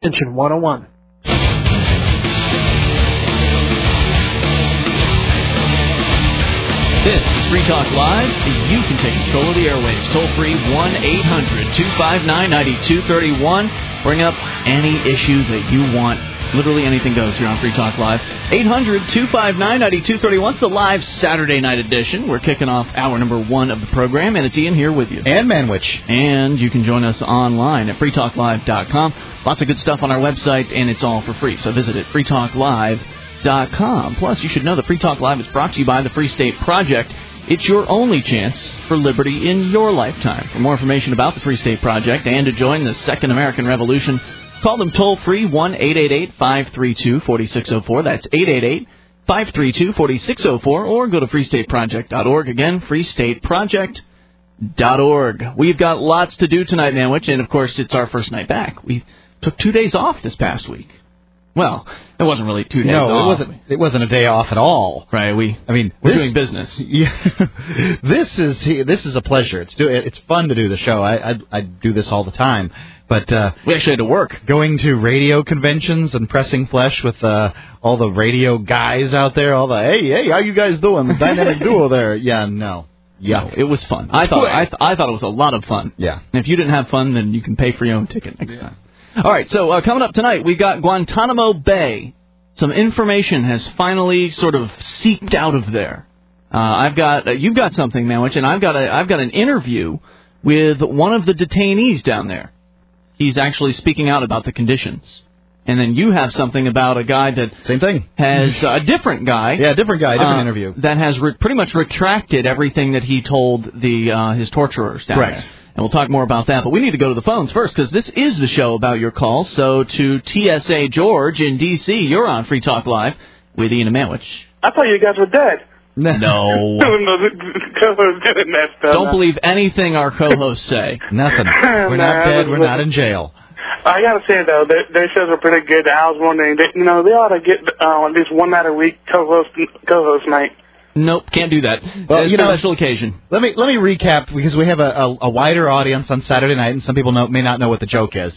Extension 101. This is Free Talk Live. You can take control of the airwaves. Toll free 1-800-259-9231. Bring up any issue that you want. Literally anything goes here on Free Talk Live. 800-259-9231. It's the live Saturday night edition. We're kicking off hour number 1 of the program, and it's Ian here with you. And Manwich. And you can join us online at freetalklive.com. Lots of good stuff on our website, and it's all for free. So visit it, freetalklive.com. Plus, you should know that Free Talk Live is brought to you by the Free State Project. It's your only chance for liberty in your lifetime. For more information about the Free State Project and to join the Second American Revolution, call them toll-free 1-888-532-4604. That's 888-532-4604. Or go to freestateproject.org. Again, freestateproject.org. We've got lots to do tonight, Manwich, and, of course, it's our first night back. We took 2 days off this past week. Well, it wasn't really 2 days off. No, it wasn't a day off at all. Right, we're doing business. Yeah, this is a pleasure. It's fun to do the show. I do this all the time. But we actually had to work. Going to radio conventions and pressing flesh with all the radio guys out there, all the hey, how you guys doing? The dynamic duo there. Yeah, no. No, it was fun. I thought it was a lot of fun. Yeah. And if you didn't have fun, then you can pay for your own ticket next time. All right, so coming up tonight, we got Guantanamo Bay. Some information has finally sort of seeped out of there. You've got something, Manwich, and I've got an interview with one of the detainees down there. He's actually speaking out about the conditions. And then you have something about a guy that same thing has a different guy. Yeah, different interview that has pretty much retracted everything that he told his torturers down there. And we'll talk more about that. But we need to go to the phones first, because this is the show about your calls. So to TSA George in D.C., you're on Free Talk Live with Ian and Manwich. I thought you guys were dead. No. Don't believe anything our co-hosts say. Nothing. We're not dead. We're not in jail. I got to say, though, their shows are pretty good. I was wondering, they ought to get at least one night a week co-host night. Nope, can't do that. Well, it's a special occasion. Let me recap, because we have a wider audience on Saturday night, and some people may not know what the joke is.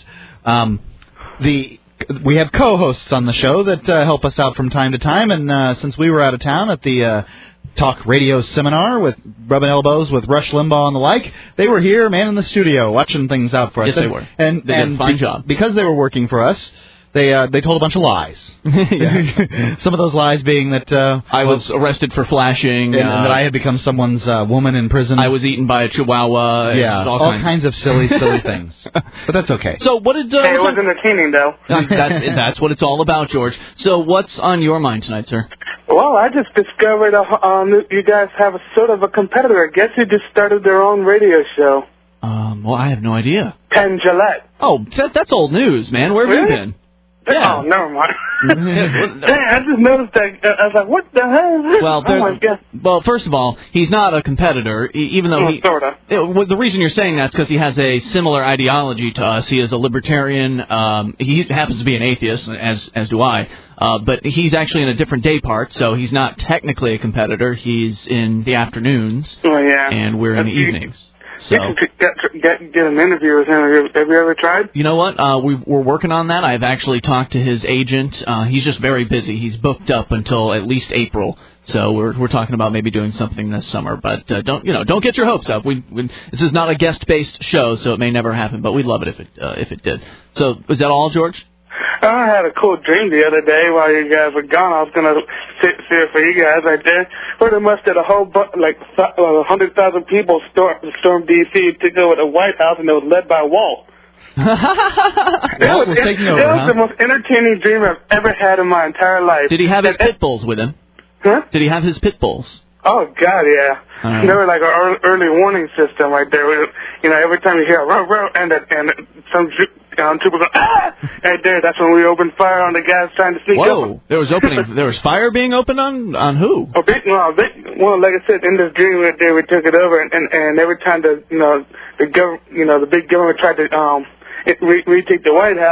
We have co-hosts on the show that help us out from time to time, and since we were out of town at the talk radio seminar with rubbing elbows with Rush Limbaugh and the like, they were here, man, in the studio, watching things out for us. Yes, they were. And they did a fine job. Because they were working for us, they told a bunch of lies. Some of those lies being that I was arrested for flashing, and that I had become someone's woman in prison. I was eaten by a chihuahua. Yeah, all kinds of silly things. But that's okay. So what did? It was entertaining, though. That's what it's all about, George. So what's on your mind tonight, sir? Well, I just discovered you guys have a sort of a competitor. I guess you just started their own radio show. Well, I have no idea. Penn Jillette. Oh, that's old news, man. Where have you been? Yeah. Oh, never mind. Dang, I just noticed that. I was like, what the hell? Well, first of all, he's not a competitor, even though sort of. The reason you're saying that's because he has a similar ideology to us. He is a libertarian. He happens to be an atheist, as do I. But he's actually in a different day part, so he's not technically a competitor. He's in the afternoons, and we're in the evenings. So you can get an interview with him. Have you ever tried? You know what? We're working on that. I've actually talked to his agent. He's just very busy. He's booked up until at least April. So we're talking about maybe doing something this summer. But don't get your hopes up. This is not a guest-based show, so it may never happen. But we'd love it if it did. So is that all, George? I had a cool dream the other day while you guys were gone. I was going to sit here for you guys right there. Pretty much that a whole 100,000 people stormed D.C. to go to the White House, and it was led by Walt. Walt was taking over, It was the most entertaining dream I've ever had in my entire life. Did he have his pit bulls with him? Huh? Did he have his pit bulls? Oh, God, yeah. They were like an early warning system right there. Every time you hear a row, row, and some trooper go, ah! Right there, that's when we opened fire on the guys trying to sneak up. Whoa, there was fire being opened on who? Well, like I said, in this dream right there, we took it over, and every time the big government tried to retake the White House,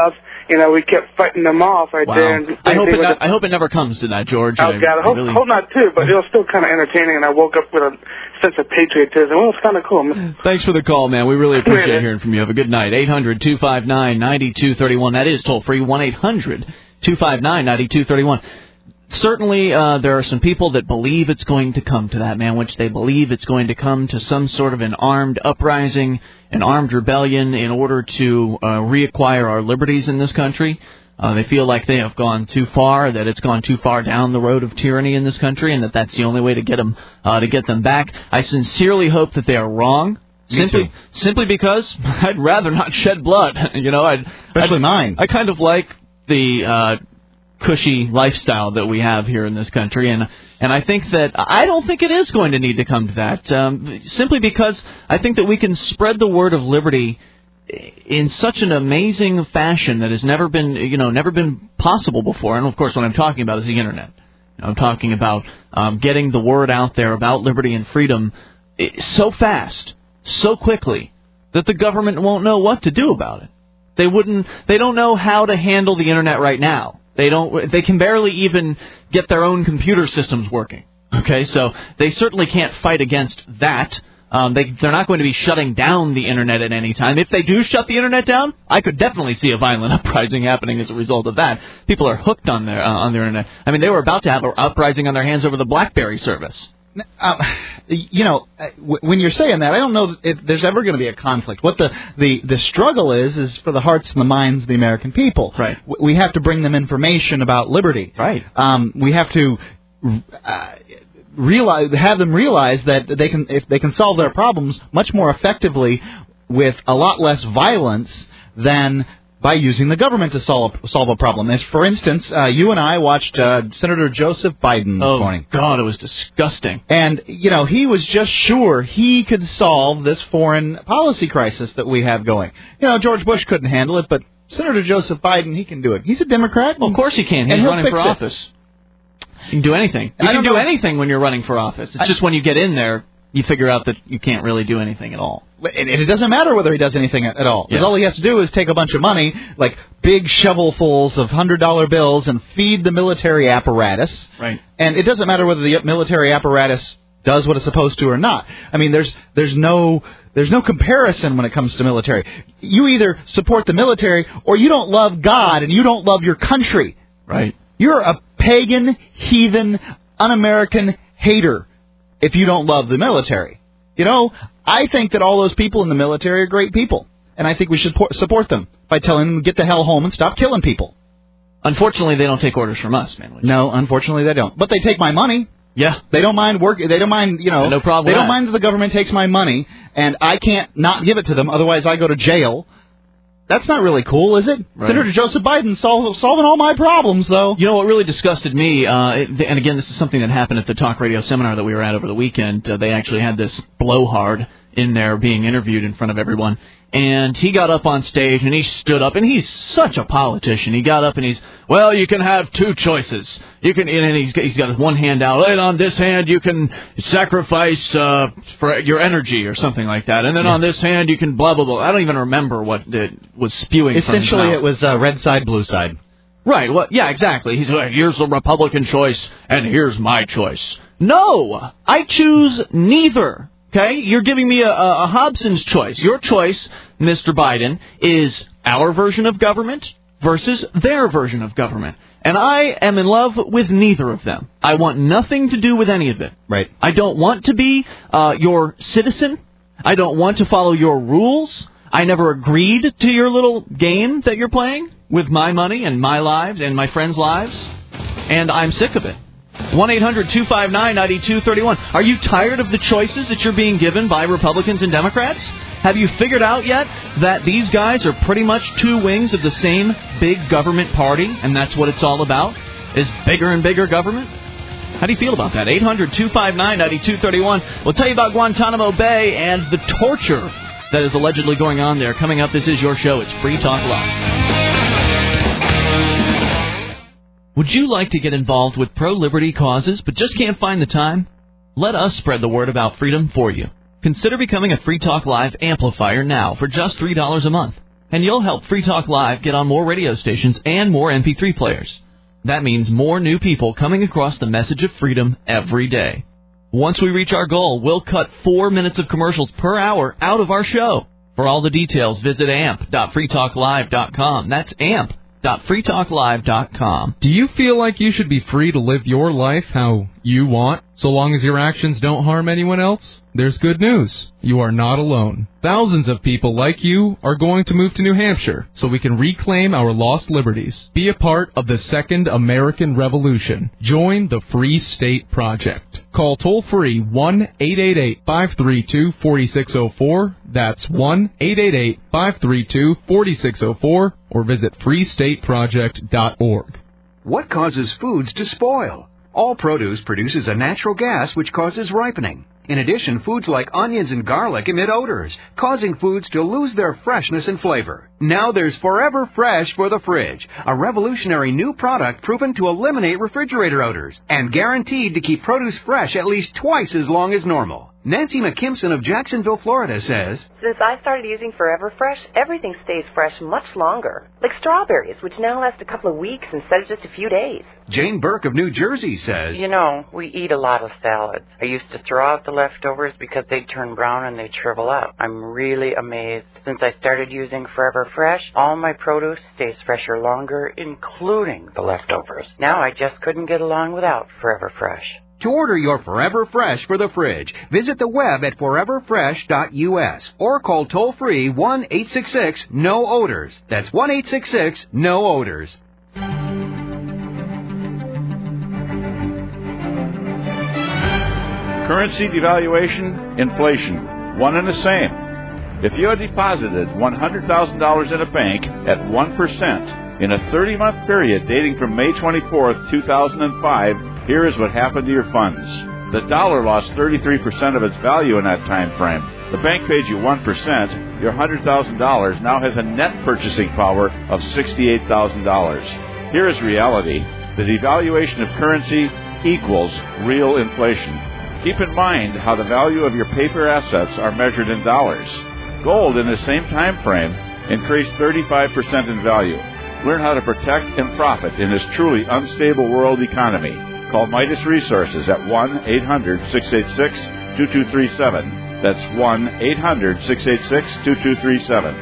we kept fighting them off right there. And I hope it never comes to that, George. Oh, God, I hope not, too, but it was still kind of entertaining, and I woke up with a sense of patriotism. Well, it's kind of cool. Thanks for the call, man. We really appreciate hearing from you. Have a good night. 800-259-9231. That is toll-free, 1-800-259-9231. Certainly, there are some people that believe it's going to come to that, man, which they believe it's going to come to some sort of an armed uprising, an armed rebellion in order to reacquire our liberties in this country. They feel like they have gone too far, that it's gone too far down the road of tyranny in this country, and that's the only way to get them back. I sincerely hope that they are wrong. Simply because I'd rather not shed blood. Especially mine. I kind of like the cushy lifestyle that we have here in this country, and I think that I don't think it is going to need to come to that. Simply because I think that we can spread the word of liberty in such an amazing fashion that has never been possible before. And of course, what I'm talking about is the internet. I'm talking about getting the word out there about liberty and freedom so fast, so quickly, that the government won't know what to do about it. They don't know how to handle the internet right now. They can barely even get their own computer systems working. Okay, so they certainly can't fight against that. They're not going to be shutting down the internet at any time. If they do shut the internet down, I could definitely see a violent uprising happening as a result of that. People are hooked on their internet. I mean, they were about to have an uprising on their hands over the BlackBerry service. When you're saying that, I don't know if there's ever going to be a conflict. What the struggle is for the hearts and the minds of the American people. Right. We have to bring them information about liberty. Right. We have to have them realize that if they can solve their problems much more effectively with a lot less violence than by using the government to solve a problem. As for instance, you and I watched Senator Joseph Biden this morning. Oh God, it was disgusting. And he was just sure he could solve this foreign policy crisis that we have going. George Bush couldn't handle it, but Senator Joseph Biden, he can do it. He's a Democrat. Well, of course he can. He's running for office. You can do anything. You can do anything when you're running for office. It's just when you get in there, you figure out that you can't really do anything at all. And it doesn't matter whether he does anything at all. Because all he has to do is take a bunch of money, like big shovelfuls of $100 bills, and feed the military apparatus. Right. And it doesn't matter whether the military apparatus does what it's supposed to or not. I mean, there's no comparison when it comes to military. You either support the military or you don't love God and you don't love your country. Right. You're a pagan, heathen, un-American hater if you don't love the military. I think that all those people in the military are great people, and I think we should support them by telling them to get the hell home and stop killing people. Unfortunately, they don't take orders from us, man. No, unfortunately they don't. But they take my money. Yeah. They don't mind work. They don't mind, no problem. They don't mind that the government takes my money, and I can't not give it to them. Otherwise, I go to jail. That's not really cool, is it? Right. Senator Joseph Biden solving all my problems, though. You know what really disgusted me, and again, this is something that happened at the talk radio seminar that we were at over the weekend. They actually had this blowhard in there being interviewed in front of everyone. And he got up on stage, and he stood up, and he's such a politician. He got up, and you can have two choices. And he's got one hand out, and on this hand, you can sacrifice for your energy or something like that. And then on this hand, you can blah, blah, blah. I don't even remember what it was spewing from his mouth. Essentially, it was red side, blue side. Right. Well, yeah, exactly. He's like, here's the Republican choice, and here's my choice. No, I choose neither. Okay, you're giving me a Hobson's choice. Your choice, Mr. Biden, is our version of government versus their version of government. And I am in love with neither of them. I want nothing to do with any of it. Right. I don't want to be your citizen. I don't want to follow your rules. I never agreed to your little game that you're playing with my money and my lives and my friends' lives. And I'm sick of it. 1-800-259-9231. Are you tired of the choices that you're being given by Republicans and Democrats? Have you figured out yet that these guys are pretty much two wings of the same big government party, and that's what it's all about, is bigger and bigger government? How do you feel about that? 800-259-9231. We'll tell you about Guantanamo Bay and the torture that is allegedly going on there. Coming up, this is your show. It's Free Talk Live. Would you like to get involved with pro-liberty causes but just can't find the time? Let us spread the word about freedom for you. Consider becoming a Free Talk Live amplifier now for just $3 a month. And you'll help Free Talk Live get on more radio stations and more MP3 players. That means more new people coming across the message of freedom every day. Once we reach our goal, we'll cut 4 minutes of commercials per hour out of our show. For all the details, visit amp.freetalklive.com. That's amp.freetalklive.com. Do you feel like you should be free to live your life how you want, so long as your actions don't harm anyone else? There's good news. You are not alone. Thousands of people like you are going to move to New Hampshire so we can reclaim our lost liberties. Be a part of the Second American Revolution. Join the Free State Project. Call toll-free 1-888-532-4604. That's 1-888-532-4604. Or visit freestateproject.org. What causes foods to spoil? All produce produces a natural gas which causes ripening. In addition, foods like onions and garlic emit odors, causing foods to lose their freshness and flavor. Now there's Forever Fresh for the fridge, a revolutionary new product proven to eliminate refrigerator odors and guaranteed to keep produce fresh at least twice as long as normal. Nancy McKimson of Jacksonville, Florida says, Since I started using Forever Fresh, everything stays fresh much longer. Like strawberries, which now last a couple of weeks instead of just a few days. Jane Burke of New Jersey says, You know, we eat a lot of salads. I used to throw out the leftovers because they'd turn brown and they'd shrivel up. I'm really amazed. Since I started using Forever Fresh, all my produce stays fresher longer, including the leftovers. Now I just couldn't get along without Forever Fresh. To order your Forever Fresh for the fridge, visit the web at foreverfresh.us or call toll-free 1-866-NO-ODORS. That's 1-866-NO-ODORS. Currency devaluation, inflation, one and the same. If you had deposited $100,000 in a bank at 1% in a 30-month period dating from May 24th, 2005, here is what happened to your funds. The dollar lost 33% of its value in that time frame. The bank paid you 1%. Your $100,000 now has a net purchasing power of $68,000. Here is reality. The devaluation of currency equals real inflation. Keep in mind how the value of your paper assets are measured in dollars. Gold in the same time frame increased 35% in value. Learn how to protect and profit in this truly unstable world economy. Call Midas Resources at 1-800-686-2237. That's 1-800-686-2237.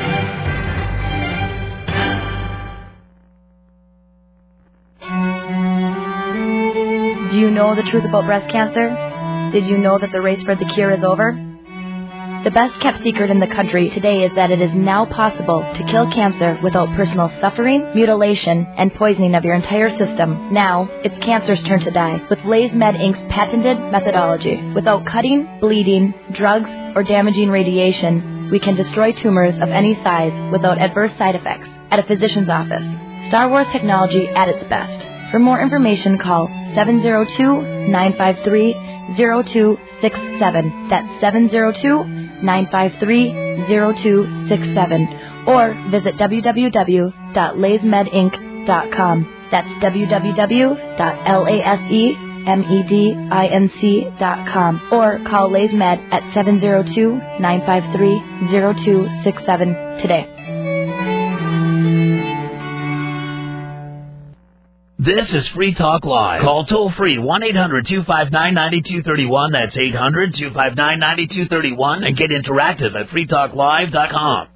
Do you know the truth about breast cancer? Did you know that the race for the cure is over? The best kept secret in the country today is that it is now possible to kill cancer without personal suffering, mutilation, and poisoning of your entire system. Now, it's cancer's turn to die with Lays Med Inc.'s patented methodology. Without cutting, bleeding, drugs, or damaging radiation, we can destroy tumors of any size without adverse side effects at a physician's office. Star Wars technology at its best. For more information, call 702-953-0267. That's 702-953-0267. Or visit www.laysmedinc.com. That's www.lasemedinc.com. Or call Lays Med at 702-953-0267 today. This is Free Talk Live. Call toll-free 1-800-259-9231. That's 800-259-9231. And get interactive at freetalklive.com.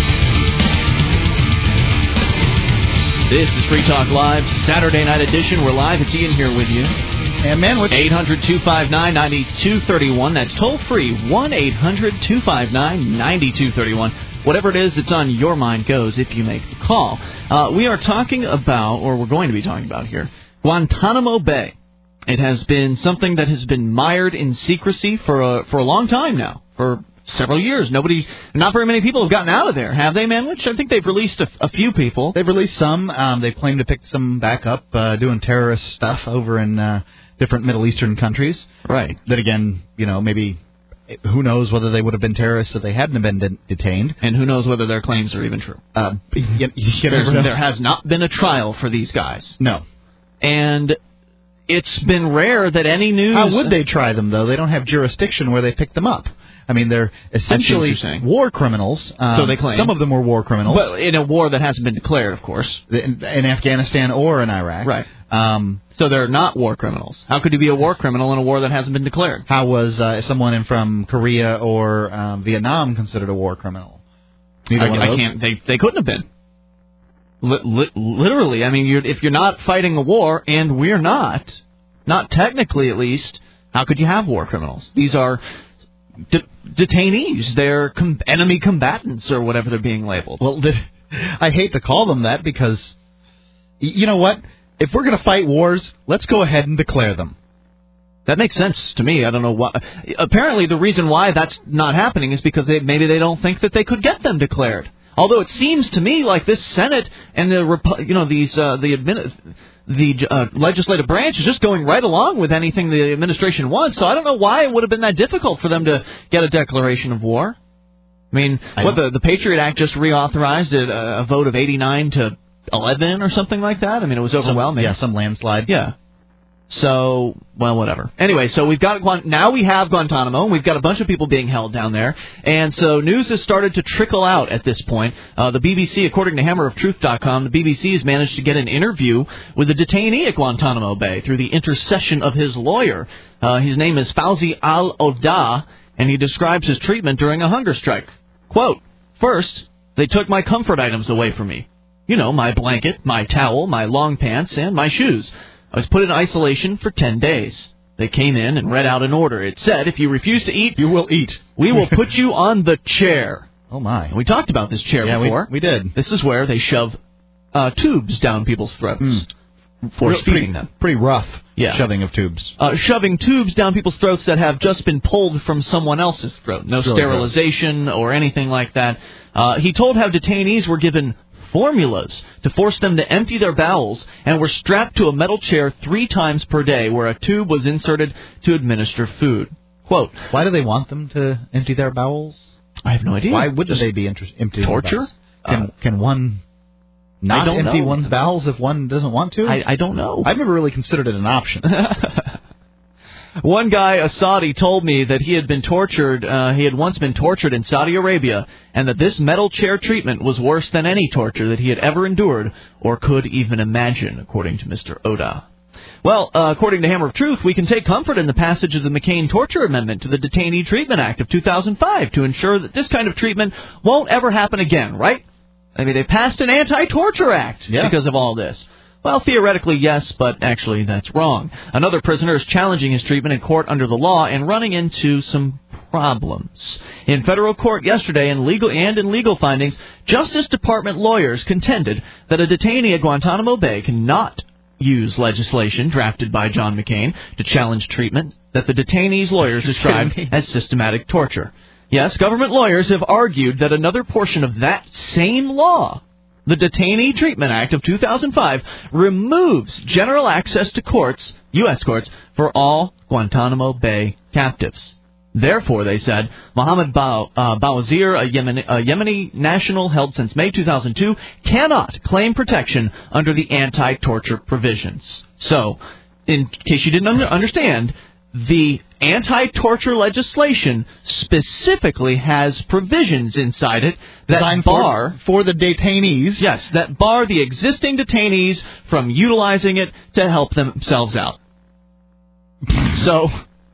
This is Free Talk Live, Saturday night edition. We're live. It's Ian here with you. And man, 800-259-9231. That's toll-free 1-800-259-9231. Whatever it is that's on your mind goes if you make the call. We are talking about, or we're going to be talking about here, Guantanamo Bay. It has been something that has been mired in secrecy for a long time now, for several years. Not very many people have gotten out of there, have they, Manwich? I think they've released a few people. They've released some. They claim to pick some back up, doing terrorist stuff over in different Middle Eastern countries. Right. That again, maybe. Who knows whether they would have been terrorists if they hadn't been detained. And who knows whether their claims are even true. There has not been a trial for these guys. No. And it's been rare that any news... How would they try them, though? They don't have jurisdiction where they pick them up. I mean, they're essentially war criminals. So they claim. Some of them were war criminals. But in a war that hasn't been declared, of course. In Afghanistan or in Iraq. Right. So they're not war criminals. How could you be a war criminal in a war that hasn't been declared? How was someone from Korea or Vietnam considered a war criminal? Neither one of those? I can't. They couldn't have been. Literally, I mean, if you're not fighting a war, and we're not technically at least, how could you have war criminals? These are detainees. They're enemy combatants or whatever they're being labeled. Well, I hate to call them that because, you know what? If we're going to fight wars, let's go ahead and declare them. That makes sense to me. I don't know why. Apparently, the reason why that's not happening is because maybe they don't think that they could get them declared. Although it seems to me like this Senate and the legislative branch is just going right along with anything the administration wants. So I don't know why it would have been that difficult for them to get a declaration of war. I mean, the Patriot Act just reauthorized a vote of 89 to 11 or something like that. I mean, it was overwhelming. Some landslide. Yeah. So, well, whatever. Anyway, so we have Guantanamo, and we've got a bunch of people being held down there. And so news has started to trickle out at this point. The BBC, according to HammerofTruth.com, the BBC has managed to get an interview with a detainee at Guantanamo Bay through the intercession of his lawyer. His name is Fauzi al-Oda, and he describes his treatment during a hunger strike. Quote, "First, they took my comfort items away from me. You know, my blanket, my towel, my long pants, and my shoes. I was put in isolation for 10 days. They came in and read out an order. It said, if you refuse to eat, you will eat. We will put you on the chair." Oh, my. And we talked about this chair before. We did. This is where they shove tubes down people's throats for feeding them. Pretty rough shoving of tubes. Shoving tubes down people's throats that have just been pulled from someone else's throat. No sterilization or anything like that. He told how detainees were given formulas to force them to empty their bowels and were strapped to a metal chair 3 times per day where a tube was inserted to administer food. Quote, "Why do they want them to empty their bowels?" I have no idea. Why would they be emptying torture? Can one not empty one's bowels if one doesn't want to? I don't know. I've never really considered it an option. One guy, a Saudi, told me that he had been tortured. He had once been tortured in Saudi Arabia, and that this metal chair treatment was worse than any torture that he had ever endured or could even imagine, according to Mr. Oda. Well, according to Hammer of Truth, we can take comfort in the passage of the McCain Torture Amendment to the Detainee Treatment Act of 2005 to ensure that this kind of treatment won't ever happen again, right? I mean, they passed an anti-torture act because of all this. Well, theoretically, yes, but actually that's wrong. Another prisoner is challenging his treatment in court under the law and running into some problems. In federal court yesterday, in legal findings, Justice Department lawyers contended that a detainee at Guantanamo Bay cannot use legislation drafted by John McCain to challenge treatment that the detainee's lawyers described as systematic torture. Yes, government lawyers have argued that another portion of that same law, the Detainee Treatment Act of 2005, removes general access to courts, U.S. courts, for all Guantanamo Bay captives. Therefore, they said, Mohammed Bawazir, a Yemeni national held since May 2002, cannot claim protection under the anti-torture provisions. So, in case you didn't understand, the anti-torture legislation specifically has provisions inside it that bar for the detainees. Yes, that bar the existing detainees from utilizing it to help themselves out. So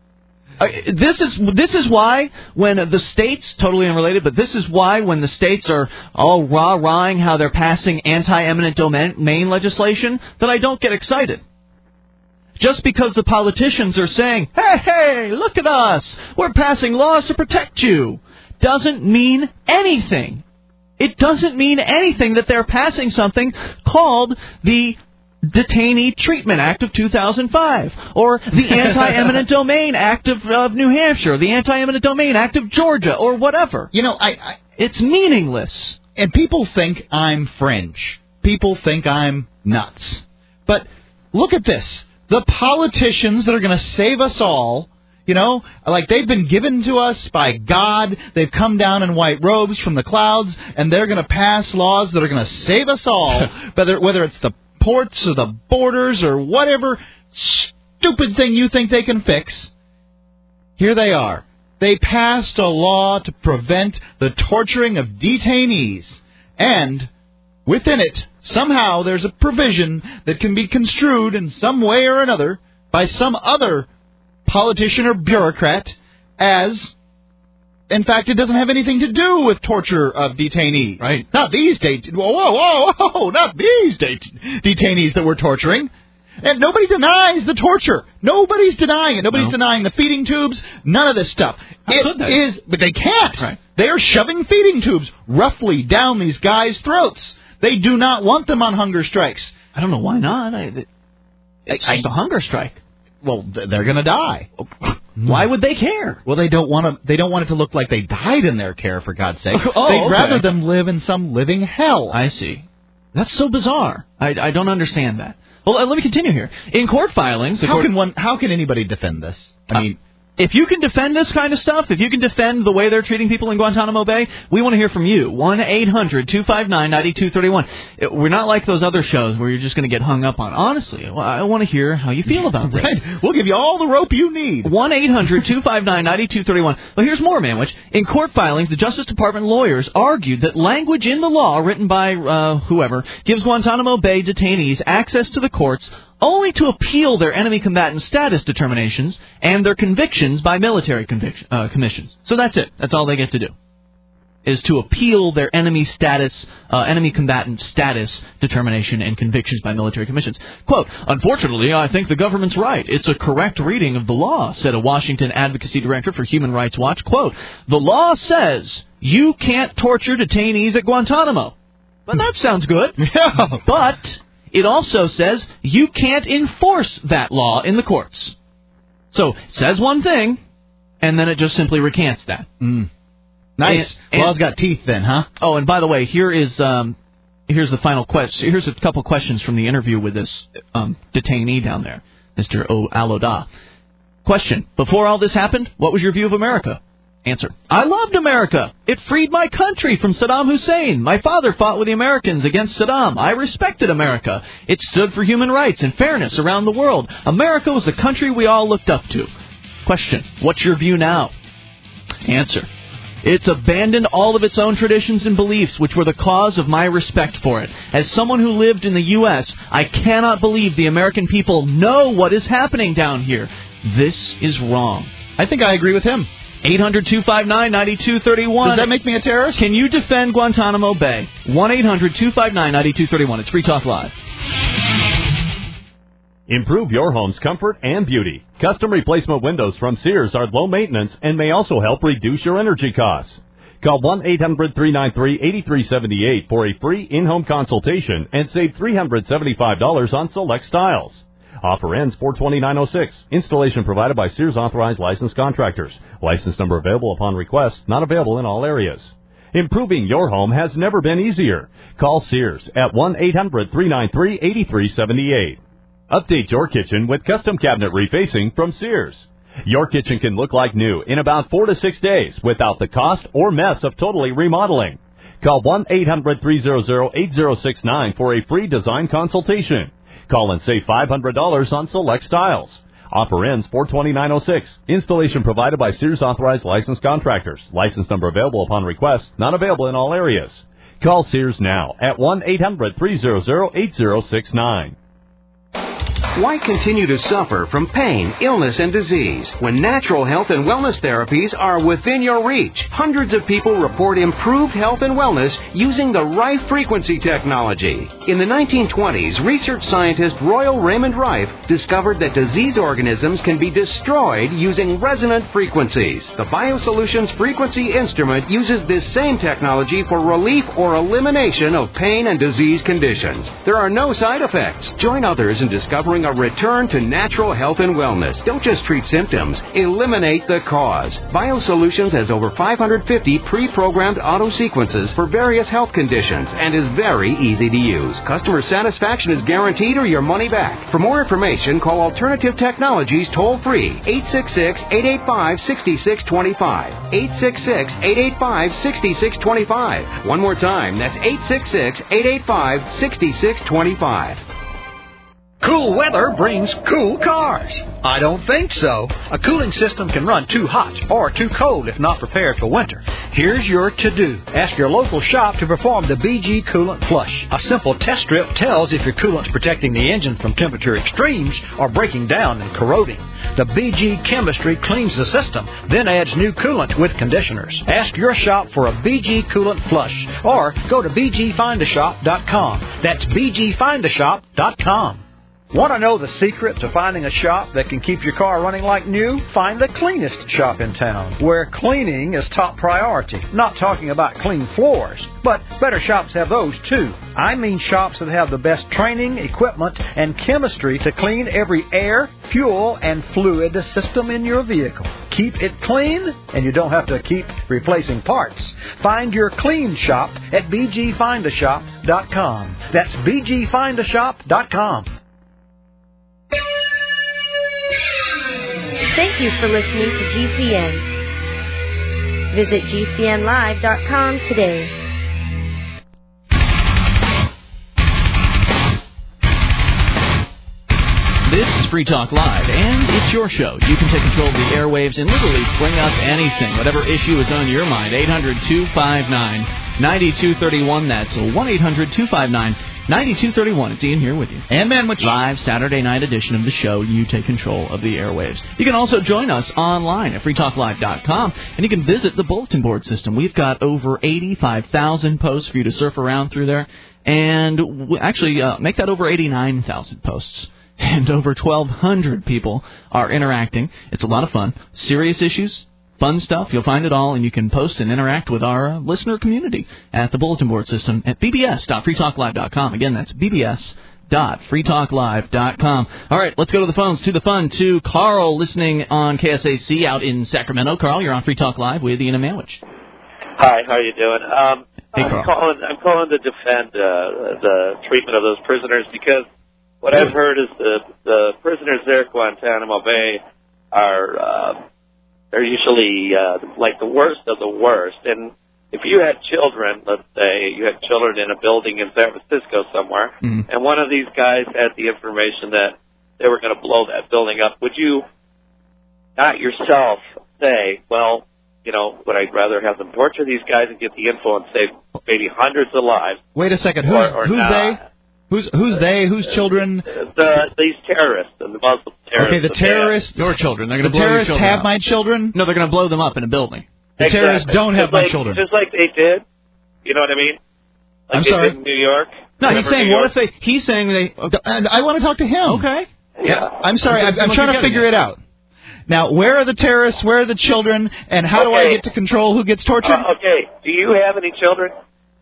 this is why when the states, totally unrelated, but this is why when the states are all rah-rahing how they're passing anti-eminent domain legislation, that I don't get excited. Just because the politicians are saying, hey, look at us, we're passing laws to protect you, doesn't mean anything. It doesn't mean anything that they're passing something called the Detainee Treatment Act of 2005, or the Anti-Eminent Domain Act of New Hampshire, the Anti-Eminent Domain Act of Georgia, or whatever. You know, it's meaningless. And people think I'm fringe. People think I'm nuts. But look at this. The politicians that are going to save us all, you know, like they've been given to us by God. They've come down in white robes from the clouds, and they're going to pass laws that are going to save us all, whether it's the ports or the borders or whatever stupid thing you think they can fix, here they are. They passed a law to prevent the torturing of detainees. And within it, somehow there's a provision that can be construed in some way or another by some other politician or bureaucrat as, in fact, it doesn't have anything to do with torture of detainees. Right. Not these not these detainees that we're torturing. And nobody denies the torture. Nobody's denying it. Nobody's denying the feeding tubes. None of this stuff. But they can't. Right. They are shoving feeding tubes roughly down these guys' throats. They do not want them on hunger strikes. I don't know why not. It's just a hunger strike. Well, they're going to die. Why would they care? Well, they don't want it to look like they died in their care, for God's sake. They'd rather them live in some living hell. I see. That's so bizarre. I don't understand that. Well, let me continue here. In court filings... How can anybody defend this? I mean... If you can defend this kind of stuff, if you can defend the way they're treating people in Guantanamo Bay, we want to hear from you. 1-800-259-9231. We're not like those other shows where you're just going to get hung up on. Honestly, I want to hear how you feel about this. Right. We'll give you all the rope you need. 1-800-259-9231. Well, here's more, Manwich. In court filings, the Justice Department lawyers argued that language in the law written by whoever gives Guantanamo Bay detainees access to the courts only to appeal their enemy combatant status determinations and their convictions by military commissions. So that's it. That's all they get to do, is to appeal their enemy combatant status determination and convictions by military commissions. Quote, unfortunately, I think the government's right. It's a correct reading of the law, said a Washington advocacy director for Human Rights Watch. Quote, the law says you can't torture detainees at Guantanamo. But that sounds good. Yeah. But... it also says you can't enforce that law in the courts. So it says one thing, and then it just simply recants that. Nice. Law's got teeth then, huh? Oh, and by the way, here's the final question. Here's a couple questions from the interview with this detainee down there, Mr. Aloda. Question, before all this happened, what was your view of America? Answer, I loved America. It freed my country from Saddam Hussein. My father fought with the Americans against Saddam. I respected America. It stood for human rights and fairness around the world. America was the country we all looked up to. Question, what's your view now? Answer, it's abandoned all of its own traditions and beliefs, which were the cause of my respect for it. As someone who lived in the U.S., I cannot believe the American people know what is happening down here. This is wrong. I think I agree with him. 800-259-9231. Does that make me a terrorist? Can you defend Guantanamo Bay? 1-800-259-9231. It's Free Talk Live. Improve your home's comfort and beauty. Custom replacement windows from Sears are low maintenance and may also help reduce your energy costs. Call 1-800-393-8378 for a free in-home consultation and save $375 on select styles. Offer ends 4/29/06. Installation provided by Sears authorized licensed contractors. License number available upon request. Not available in all areas. Improving your home has never been easier. Call Sears at 1-800-393-8378. Update your kitchen with custom cabinet refacing from Sears. Your kitchen can look like new in about 4 to 6 days without the cost or mess of totally remodeling. Call 1-800-300-8069 for a free design consultation. Call and save $500 on select styles. Offer ends 4/29/06. Installation provided by Sears authorized licensed contractors. License number available upon request. Not available in all areas. Call Sears now at 1-800-300-8069. Why continue to suffer from pain, illness, and disease when natural health and wellness therapies are within your reach? Hundreds of people report improved health and wellness using the Rife frequency technology. In the 1920s, research scientist Royal Raymond Rife discovered that disease organisms can be destroyed using resonant frequencies. The BioSolutions frequency instrument uses this same technology for relief or elimination of pain and disease conditions. There are no side effects. Join others in discovering a return to natural health and wellness. Don't just treat symptoms. Eliminate the cause. BioSolutions has over 550 pre-programmed auto sequences for various health conditions and is very easy to use. Customer satisfaction is guaranteed or your money back. For more information, call Alternative Technologies toll-free 866-885-6625. 866-885-6625. One more time, that's 866-885-6625. Cool weather brings cool cars. I don't think so. A cooling system can run too hot or too cold if not prepared for winter. Here's your to-do. Ask your local shop to perform the BG Coolant Flush. A simple test strip tells if your coolant's protecting the engine from temperature extremes or breaking down and corroding. The BG chemistry cleans the system, then adds new coolant with conditioners. Ask your shop for a BG Coolant Flush or go to bgfindashop.com. That's bgfindashop.com. Want to know the secret to finding a shop that can keep your car running like new? Find the cleanest shop in town, where cleaning is top priority. Not talking about clean floors, but better shops have those too. I mean shops that have the best training, equipment, and chemistry to clean every air, fuel, and fluid system in your vehicle. Keep it clean, and you don't have to keep replacing parts. Find your clean shop at bgfindashop.com. That's bgfindashop.com. Thank you for listening to GCN. Visit GCNlive.com today. This is Free Talk Live, and it's your show. You can take control of the airwaves and literally bring up anything, whatever issue is on your mind. 800-259-9231. That's 1-800-259-9231. It's Ian here with you. And Manwich. Live Saturday night edition of the show. You take control of the airwaves. You can also join us online at freetalklive.com, and you can visit the bulletin board system. We've got over 85,000 posts for you to surf around through there, and actually make that over 89,000 posts. And over 1,200 people are interacting. It's a lot of fun. Serious issues, fun stuff. You'll find it all, and you can post and interact with our listener community at the bulletin board system at bbs.freetalklive.com. Again, that's bbs.freetalklive.com. All right, let's go to the phones, to the fun, to Carl listening on KSAC out in Sacramento. Carl, you're on Free Talk Live with Ian and Manwich. Hi, how are you doing? Hey, Carl. I'm calling to defend the treatment of those prisoners because what I've heard is the prisoners there at Guantanamo Bay are they're usually like the worst of the worst. And if you had children, let's say you had children in a building in San Francisco somewhere, and one of these guys had the information that they were going to blow that building up, would you not yourself say, well, you know, would I rather have them torture these guys and get the info and save maybe hundreds of lives? Wait a second. Who's they? Who's they? Whose children? These terrorists and the Muslim terrorists. Okay, the terrorists. Your children. They're going to blow your children have up. my children? No, they're going to blow them up in a building. The terrorists don't have my like, children. Just like they did. You know what I mean? Like I'm they sorry. did in New York. No, he's saying, what if they... He's saying they... And I want to talk to him. Okay. Yeah. I'm sorry. I'm trying to figure it out. Now, where are the terrorists? Where are the children? And how do I get to control who gets tortured? Okay. Do you have any children?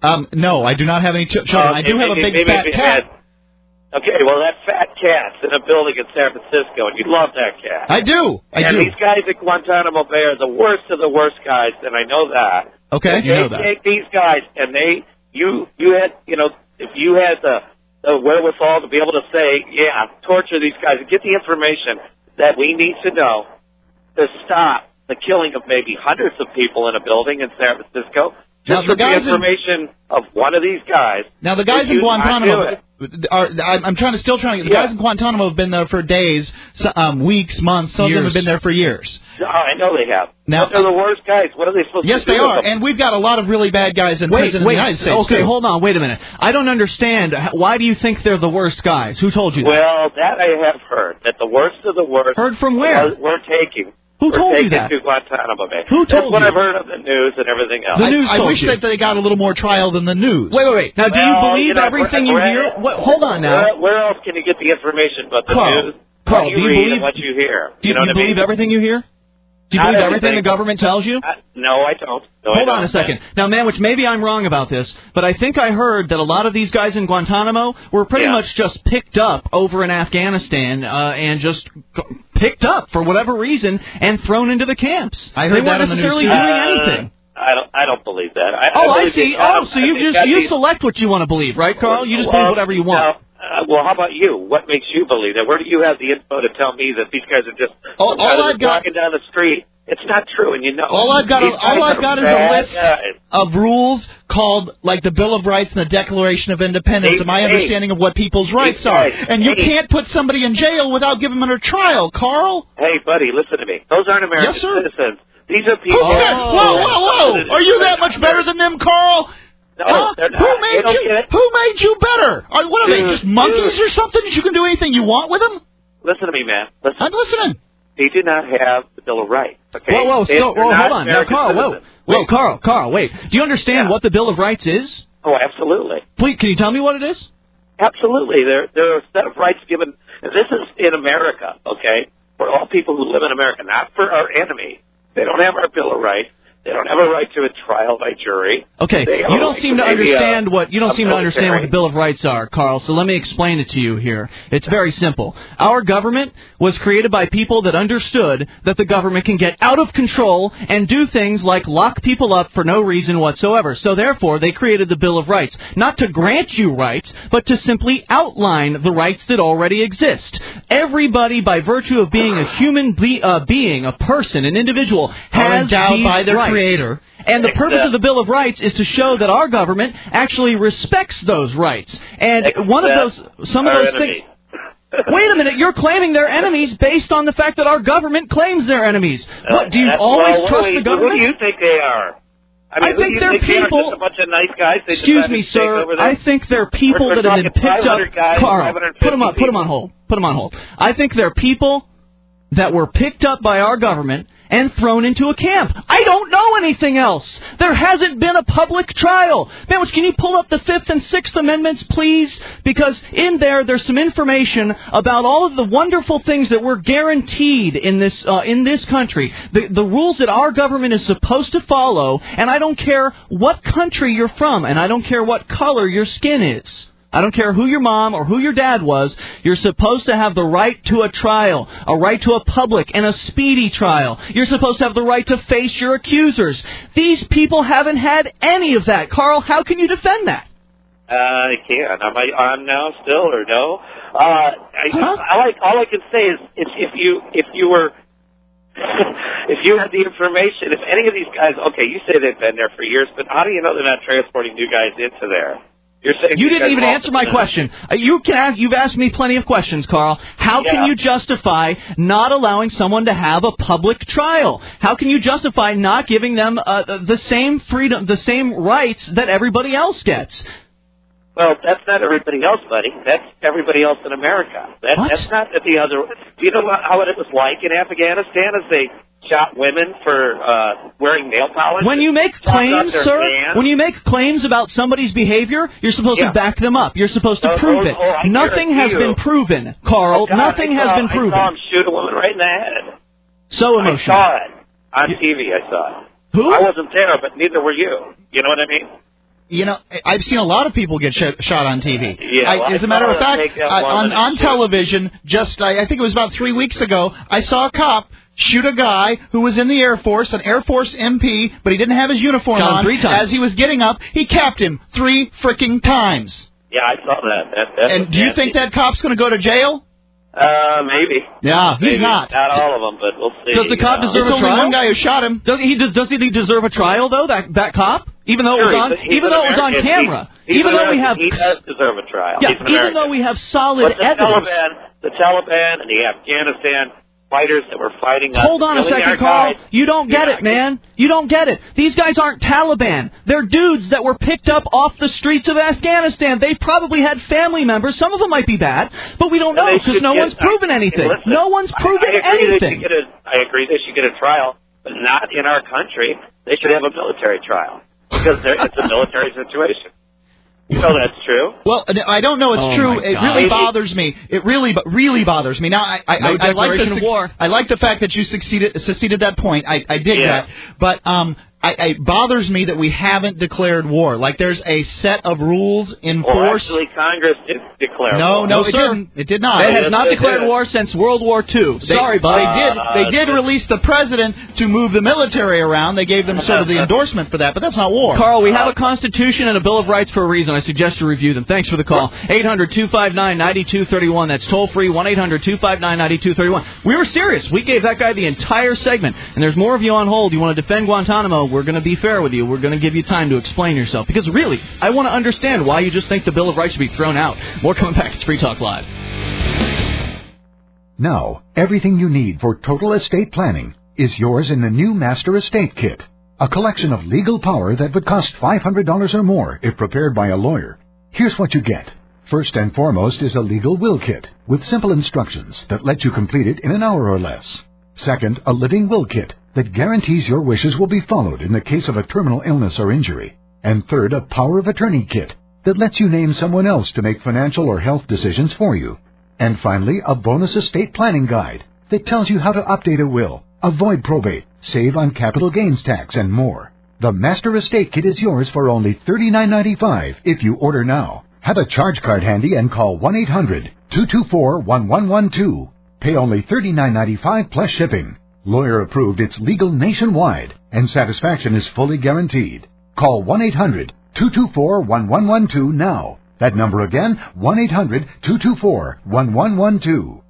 No, I do not have any children. I do have a big fat cat. Okay, well, that fat cat's in a building in San Francisco, and you love that cat. I do. And these guys at Guantanamo Bay are the worst of the worst guys, and I know that. Okay, you know that. Take these guys, and you had, you know, if you had the wherewithal to be able to say, yeah, torture these guys, and get the information that we need to know to stop the killing of maybe hundreds of people in a building in San Francisco. Just for the information of one of these guys. Now, the guys in Guantanamo I'm still trying to get... The guys in Guantanamo have been there for days, weeks, months. Some of them have been there for years. Oh, I know they have. Now, but they're the worst guys. What are they supposed to do? Yes, they are. And we've got a lot of really bad guys in prison in the United States, Okay, too. hold on. Wait a minute. I don't understand. Why do you think they're the worst guys? Who told you that? Well, that I have heard. That the worst of the worst... Heard from where? We're taking... Who told you that? To Guantanamo Bay. Who told That's what you? I've heard of the news and everything else. The news I wish that they got a little more trial than the news. Wait. Now, do you believe everything you hear? Hold on now. Where else can you get the information but the news? Carl, what you read and what you hear? Do you know what I mean? believe everything you hear? Do you believe everything the government tells you? No, I don't. No, Hold on a second. Now, Manwich, maybe I'm wrong about this, but I think I heard that a lot of these guys in Guantanamo were pretty much just picked up over in Afghanistan and just picked up for whatever reason and thrown into the camps. I heard that on the news, They weren't necessarily doing anything. I don't believe that. I see. So you select what you want to believe, right, Carl? You just believe whatever you want. Well, how about you? What makes you believe that? Where do you have the info to tell me that these guys are just walking down the street It's not true, and you know. All I've got is a list of rules called, like, the Bill of Rights and the Declaration of Independence, and my understanding of what people's rights are. And you can't put somebody in jail without giving them a trial, Carl. Hey, buddy, listen to me. Those aren't American citizens. These are people. Whoa! Are you that much better than them, Carl? No, they're not. Who made you better? What are they, just monkeys or something? You can do anything you want with them? Listen to me, man. Listen. I'm listening. They do not have the Bill of Rights. Okay? Whoa, hold on. Now, Carl, Carl, wait. Do you understand what the Bill of Rights is? Oh, absolutely. Please, can you tell me what it is? Absolutely. There are a set of rights given, and this is in America, okay, for all people who live in America, not for our enemy. They don't have our Bill of Rights. They don't have a right to a trial by jury. Okay, you don't seem to understand what the Bill of Rights are, Carl. So let me explain it to you here. It's very simple. Our government was created by people that understood that the government can get out of control and do things like lock people up for no reason whatsoever. So therefore, they created the Bill of Rights, not to grant you rights, but to simply outline the rights that already exist. Everybody, by virtue of being a human being, a person, an individual, has endowed by their rights. Creator. And the purpose of the Bill of Rights is to show that our government actually respects those rights. And some of those things. Wait a minute, you're claiming they're enemies based on the fact that our government claims they're enemies. What, do you always trust the government? Who do you think they are? I think they're people. Just a bunch of nice guys. Excuse me, sir. I think they're people that have been picked up. Carl, put them on hold. Put them on hold. I think they're people that were picked up by our government and thrown into a camp. I don't know anything else. There hasn't been a public trial. Manwich, can you pull up the Fifth and Sixth Amendments, please? Because in there's some information about all of the wonderful things that we're guaranteed in this country. The rules that our government is supposed to follow, and I don't care what country you're from, and I don't care what color your skin is. I don't care who your mom or who your dad was, you're supposed to have the right to a trial, a right to a public and a speedy trial. You're supposed to have the right to face your accusers. These people haven't had any of that. Carl, how can you defend that? I can. Am I on now still or no? All I can say is if you were if you had the information, if any of these guys, okay, you say they've been there for years, but how do you know they're not transporting new guys into there? You didn't even answer my question. You've asked me plenty of questions, Carl. How can you justify not allowing someone to have a public trial? How can you justify not giving them the same freedom, the same rights that everybody else gets? Well, that's not everybody else, buddy. That's everybody else in America. That's not the other. Do you know how it was like in Afghanistan as they shot women for wearing nail polish? When you make claims, sir, when you make claims about somebody's behavior, you're supposed to back them up. You're supposed to prove it. Nothing has been proven, Carl. Nothing has been proven. I saw him shoot a woman right in the head. So emotional. I saw it. On TV, I saw it. Who? I wasn't there, but neither were you. You know what I mean? You know, I've seen a lot of people get shot on TV. Yeah, as a matter of fact, on television, I think it was about 3 weeks ago, I saw a cop shoot a guy who was in the Air Force, an Air Force MP, but he didn't have his uniform on. 3 times. As he was getting up, he capped him 3 freaking times. Yeah, I saw that. And do you think that cop's going to go to jail? Maybe. Yeah, he's not. Not all of them, but we'll see. Does the cop deserve a trial? It's only one guy who shot him. Does he deserve a trial though? That cop, even though it was on camera, even though we have he does deserve a trial. Yeah, even though we have solid evidence. The Taliban and the Afghanistan fighters that were fighting us. Hold on a second, Carl. You don't get it, man. You don't get it. These guys aren't Taliban. They're dudes that were picked up off the streets of Afghanistan. They probably had family members. Some of them might be bad, but we don't know because no one's proven anything. No one's proven anything. I agree they should get a trial, but not in our country. They should have a military trial because it's a military situation. You know that's true. Well, I don't know it's true. It really bothers me. It really bothers me. Now, I like the fact that you succeeded that point. I dig that. But it bothers me that we haven't declared war. Like, there's a set of rules in Well, force. actually, Congress did declare war. No, it didn't. It did not. It has not declared war since World War II. Sorry, buddy. They did release the president to move the military around. They gave them sort of the endorsement for that, but that's not war. Carl, we have a Constitution and a Bill of Rights for a reason. I suggest you review them. Thanks for the call. 800-259-9231. That's toll-free, 1-800-259-9231. We were serious. We gave that guy the entire segment, and there's more of you on hold. You want to defend Guantanamo, we're going to be fair with you. We're going to give you time to explain yourself. Because really, I want to understand why you just think the Bill of Rights should be thrown out. More coming back. It's Free Talk Live. Now, everything you need for total estate planning is yours in the new Master Estate Kit. A collection of legal power that would cost $500 or more if prepared by a lawyer. Here's what you get. First and foremost is a legal will kit with simple instructions that let you complete it in an hour or less. Second, a living will kit that guarantees your wishes will be followed in the case of a terminal illness or injury. And third, a power of attorney kit that lets you name someone else to make financial or health decisions for you. And finally, a bonus estate planning guide that tells you how to update a will, avoid probate, save on capital gains tax, and more. The Master Estate Kit is yours for only $39.95 if you order now. Have a charge card handy and call 1-800-224-1112. Pay only $39.95 plus shipping. Lawyer approved, it's legal nationwide, and satisfaction is fully guaranteed. Call 1-800-224-1112 now. That number again, 1-800-224-1112.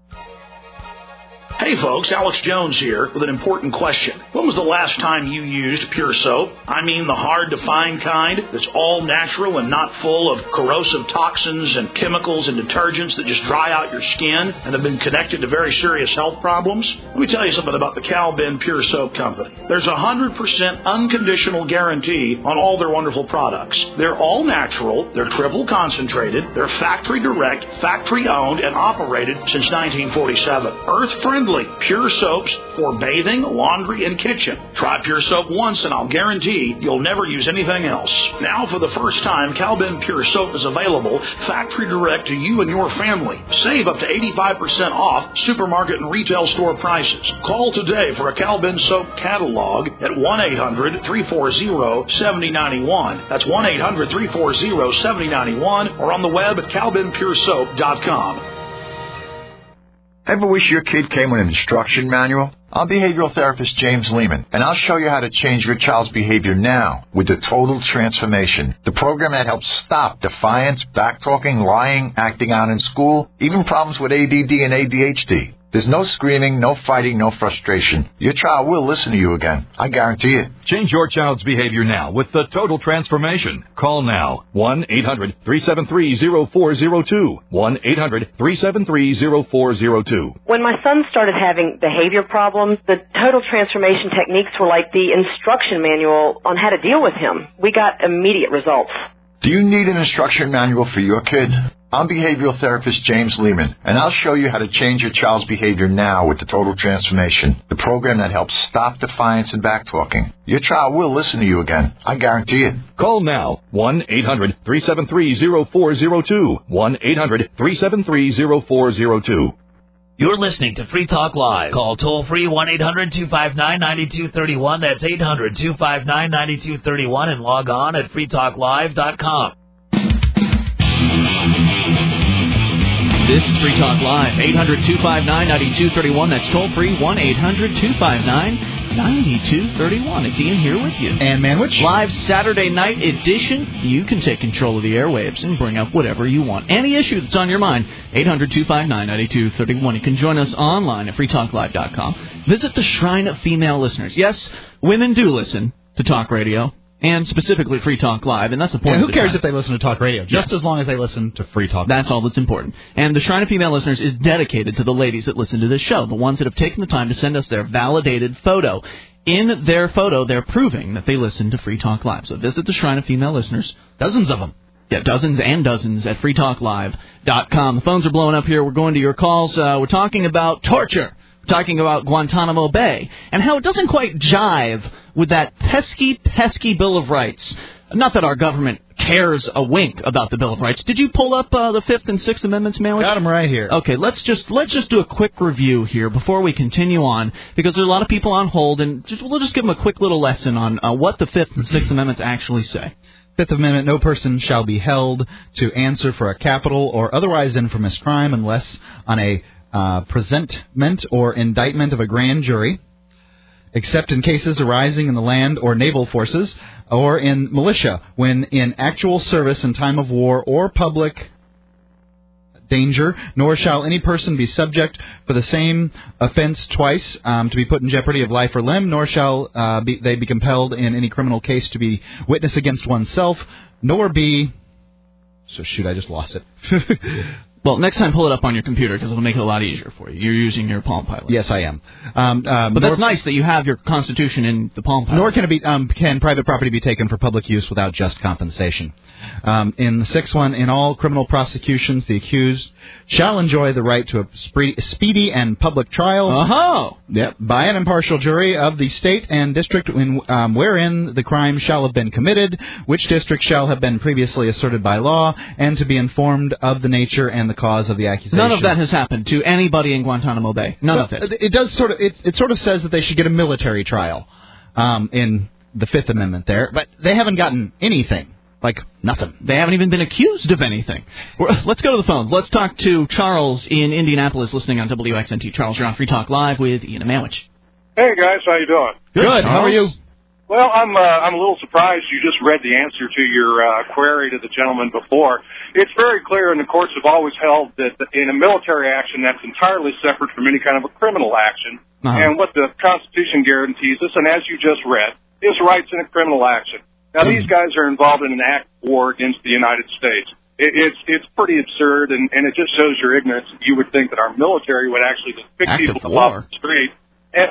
Hey folks, Alex Jones here with an important question. When was the last time you used Pure Soap? I mean the hard-to-find kind that's all natural and not full of corrosive toxins and chemicals and detergents that just dry out your skin and have been connected to very serious health problems? Let me tell you something about the Cal-Ben Pure Soap Company. There's a 100% unconditional guarantee on all their wonderful products. They're all natural, they're triple concentrated, they're factory direct, factory owned, and operated since 1947. Earth-friendly. Pure soaps for bathing, laundry, and kitchen. Try Pure Soap once and I'll guarantee you'll never use anything else. Now for the first time, Cal-Ben Pure Soap is available factory direct to you and your family. Save up to 85% off supermarket and retail store prices. Call today for a Cal-Ben Soap catalog at 1-800-340-7091. That's 1-800-340-7091 or on the web at calbenpuresoap.com. Ever wish your kid came with an instruction manual? I'm behavioral therapist James Lehman, and I'll show you how to change your child's behavior now with the Total Transformation, the program that helps stop defiance, backtalking, lying, acting out in school, even problems with ADD and ADHD. There's no screaming, no fighting, no frustration. Your child will listen to you again. I guarantee it. Change your child's behavior now with the Total Transformation. Call now. 1-800-373-0402. 1-800-373-0402. When my son started having behavior problems, the Total Transformation techniques were like the instruction manual on how to deal with him. We got immediate results. Do you need an instruction manual for your kid? I'm behavioral therapist James Lehman, and I'll show you how to change your child's behavior now with the Total Transformation, the program that helps stop defiance and backtalking. Your child will listen to you again. I guarantee it. Call now. 1-800-373-0402. 1-800-373-0402. You're listening to Free Talk Live. Call toll-free 1-800-259-9231. That's 800-259-9231 and log on at freetalklive.com. This is Free Talk Live, 800-259-9231. That's toll-free, 1-800-259-9231. It's Ian here with you. And Manwich. Live Saturday night edition. You can take control of the airwaves and bring up whatever you want. Any issue that's on your mind, 800-259-9231. You can join us online at freetalklive.com. Visit the Shrine of Female Listeners. Yes, women do listen to talk radio. And specifically Free Talk Live, and that's the point. Yeah, who cares if they listen to talk radio? Just as long as they listen to Free Talk. That's all that's important. And the Shrine of Female Listeners is dedicated to the ladies that listen to this show, the ones that have taken the time to send us their validated photo. In their photo, they're proving that they listen to Free Talk Live. So visit the Shrine of Female Listeners. Dozens of them. Yeah, dozens and dozens at freetalklive.com. The phones are blowing up here. We're going to your calls. We're talking about torture. Talking about Guantanamo Bay and how it doesn't quite jive with that pesky Bill of Rights. Not that our government cares a wink about the Bill of Rights. Did you pull up the Fifth and Sixth Amendments, Malek? Got them right here. Okay, let's just do a quick review here before we continue on, because there are a lot of people on hold, and we'll just give them a quick little lesson on what the Fifth and Sixth Amendments actually say. Fifth Amendment, no person shall be held to answer for a capital or otherwise infamous crime unless on a presentment or indictment of a grand jury, except in cases arising in the land or naval forces or in militia when in actual service in time of war or public danger, nor shall any person be subject for the same offense twice to be put in jeopardy of life or limb, nor shall they be compelled in any criminal case to be witness against oneself, nor be... So, shoot, I just lost it. Well, next time pull it up on your computer because it'll make it a lot easier for you. You're using your Palm Pilot. Yes, I am. But that's nice that you have your Constitution in the Palm Pilot. Nor can it be can private property be taken for public use without just compensation. In the sixth one, in all criminal prosecutions, the accused shall enjoy the right to a speedy and public trial. Yep, by an impartial jury of the state and district wherein the crime shall have been committed, which district shall have been previously asserted by law, and to be informed of the nature and the cause of the accusation. None of that has happened to anybody in Guantanamo Bay. None of it. It does sort of. It sort of says that they should get a military trial in the Fifth Amendment there, but they haven't gotten anything. Like, nothing. They haven't even been accused of anything. Let's go to the phones. Let's talk to Charles in Indianapolis, listening on WXNT. Charles, you're on Free Talk Live with Ian Amowich. Hey, guys. How you doing? Good. How are you? Well, I'm a little surprised you just read the answer to your query to the gentleman before. It's very clear, and the courts have always held that in a military action, that's entirely separate from any kind of a criminal action. And what the Constitution guarantees us, and as you just read, is rights in a criminal action. Now, these guys are involved in an act of war against the United States. It's pretty absurd, and it just shows your ignorance. You would think that our military would actually just pick people up off the street. And,